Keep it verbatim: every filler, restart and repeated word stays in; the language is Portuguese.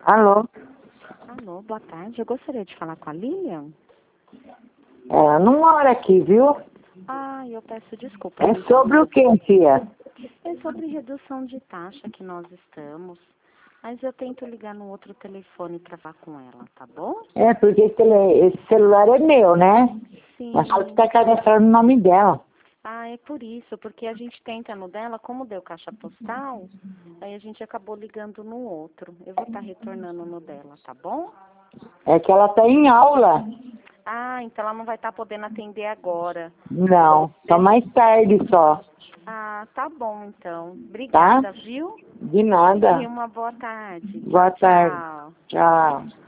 Alô? Alô, boa tarde. Eu gostaria de falar com a Lilian. Ela não mora aqui, viu? Ah, eu peço desculpas. É então. sobre o que, tia? É sobre redução de taxa que nós estamos. Mas eu tento ligar no outro telefone para falar com ela, tá bom? É, porque esse, tele- esse celular é meu, né? Sim. Mas só que tá cadastrado no nome dela. Ah, é por isso, porque a gente tenta no dela, como deu caixa postal, aí a gente acabou ligando no outro. Eu vou estar retornando no dela, tá bom? É que ela tá em aula. Ah, então ela não vai estar podendo atender agora. Não, só mais tarde só. Ah, tá bom então. Tá? Obrigada, viu? De E nada. uma boa tarde. Boa Tchau, tarde. tchau. Tchau.